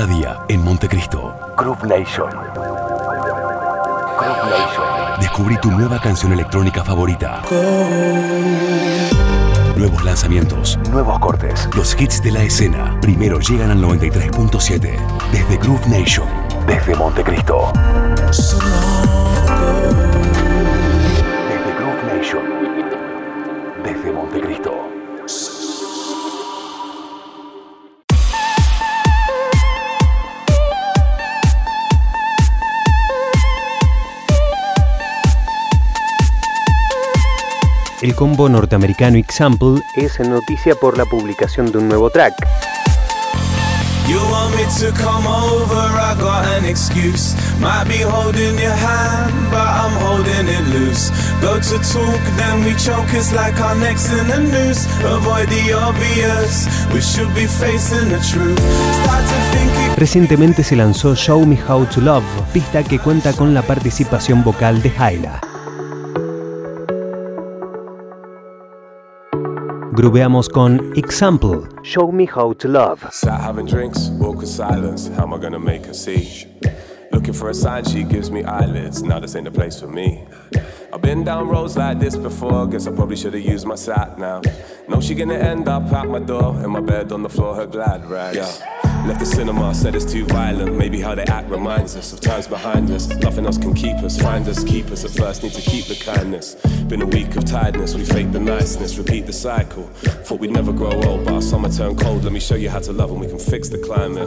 Cada día en Montecristo. Groove Nation. Groove Nation. Descubrí tu nueva canción electrónica favorita. Nuevos lanzamientos, nuevos cortes, los hits de la escena. Primero llegan al 93.7. Desde Groove Nation, desde Montecristo. Desde Groove Nation, desde Montecristo. El combo norteamericano Example es noticia por la publicación de un nuevo track. You want me to come over, I got an excuse. Might be holding your hand, but I'm holding it loose. Go to talk, then we choke, it's like our necks in the noose. Avoid the obvious, we should be facing the truth. Start to think. Recientemente se lanzó Show Me How to Love, pista que cuenta con la participación vocal de Haila. Grubeamos con Example, Show Me How to Love. Sat having drinks, awkward silence, how am I gonna make her see? Looking for a sign, she gives me eyelids, now this ain't the place for me. I've been down roads like this before, guess I probably should've used my sat nav. Know she gonna end up at my door, in my bed on the floor, her glad rags. Yeah. Left the cinema, said it's too violent. Maybe how they act reminds us of times behind us. Nothing else can keep us, find us, keep us. At first need to keep the kindness. Been a week of tiredness, we fake the niceness, repeat the cycle. Thought we'd never grow old, but our summer turned cold. Let me show you how to love and we can fix the climate.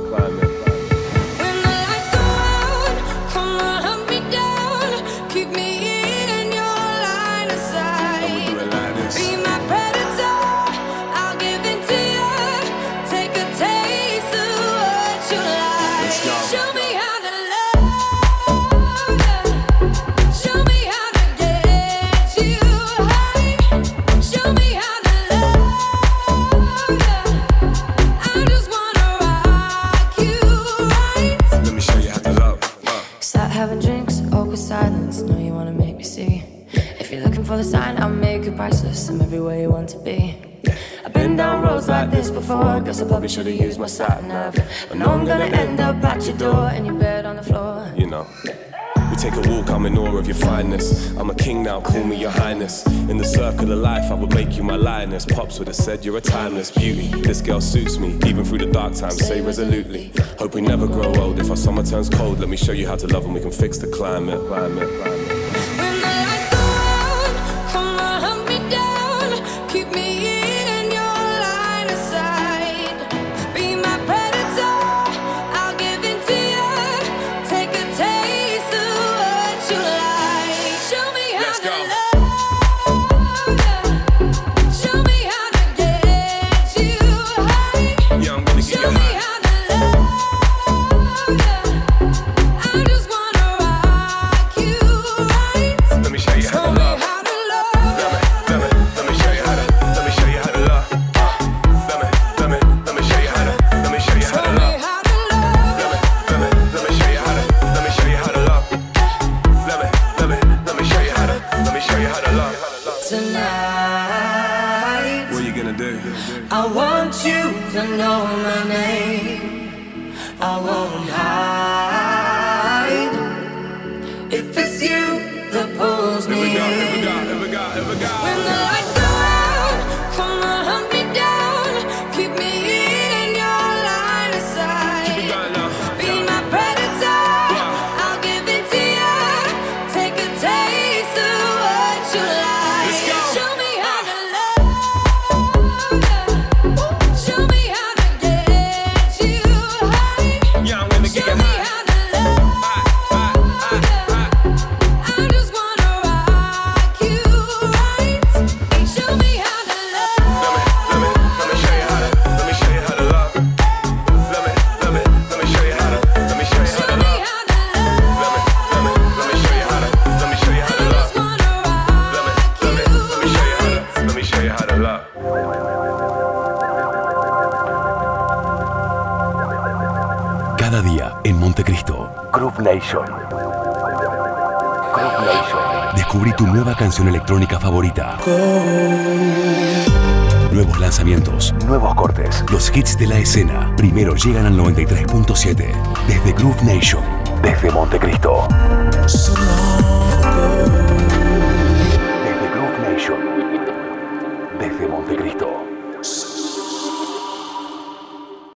I'm everywhere you want to be. I've been down roads like this before. Guess I probably should've used my sat nav. But now I'm gonna end up at your door in your bed on the floor. You know, we take a walk, I'm in awe of your fineness. I'm a king now, call me your highness. In the circle of life, I would make you my lioness. Pops would have said you're a timeless beauty. This girl suits me, even through the dark times, say resolutely. Hope we never grow old. If our summer turns cold, let me show you how to love and we can fix the climate. Cada día en Montecristo. Groove Nation. Groove Nation. Descubrí tu nueva canción electrónica favorita. Nuevos lanzamientos. lanzamientos, nuevos cortes, los hits de la escena. Primero llegan al 93.7. Desde Groove Nation, desde Montecristo. Desde Groove Nation, desde Montecristo.